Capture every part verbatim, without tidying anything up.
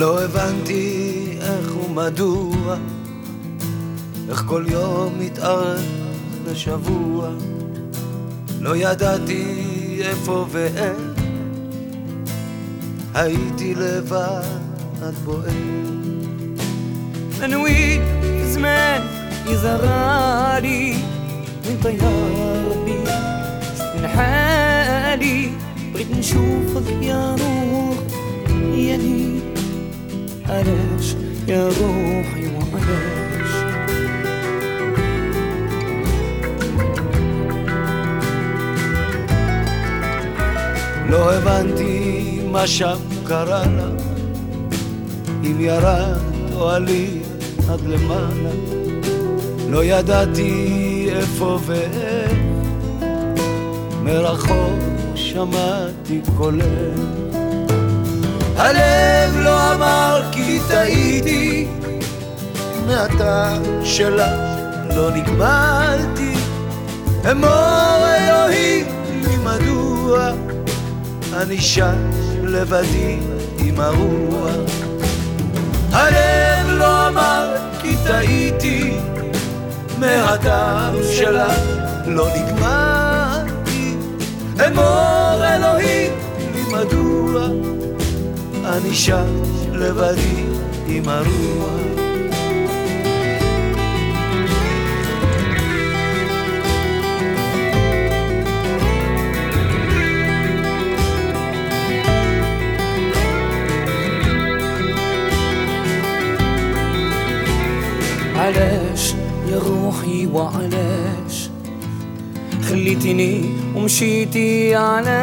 לא הבנתי איך ומדוע, איך כל יום מתארך לשבוע. לא ידעתי איפה ואיך, הייתי לבד בוער. منويت زمان يزرالي وانت يا ربي من حالي. بغيت نشوفك يا روح يا لي، علاش يا روحي وعلاش؟ לא הבנתי מה שם קרה לה, אם ירד או עלי עד למעלה. לא ידעתי איפה ואיך, מרחוק שמעתי קולך. הלב לא אמר כי טעיתי, מהטעם שלה לא נגמלתי. אמור אלוהים לי מדוע אני שם לבדי עם הרוח. הלב לא אמר כי טעיתי, מהטעם שלה לא נגמלתי. אמור אלוהים לי מדוע אני שם לבדי עם הרוח. علاش يا روحي وعلاش خليتني ومشيتي؟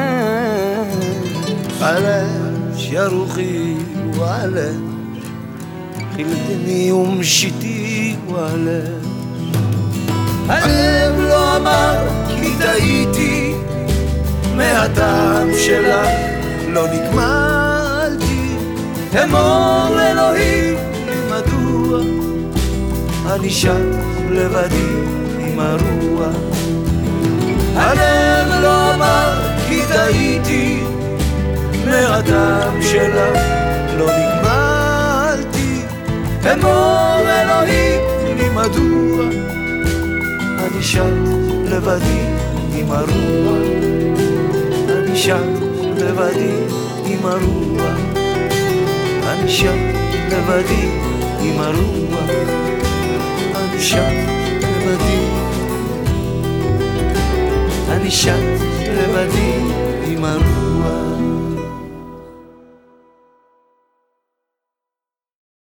علاش علاش يا روحي وعلاش خليتني ومشيتي؟ وعلاش הלב לא אמר כי טעיתי, מהטעם שלה לא נגמלתי. אמור אלוהים לי מדוע אני שם לבדי עם הרוח. הלב לא אמר כי טעיתי, מהטעם שלה לא נגמלתי. אמור אלוהים לי מדוע אני שם לבדי עם הרוח. אני שם לבדי עם הרוח. אני שם לבדי עם הרוח. אני שם לבדי, אני שם לבדי עם הרוח.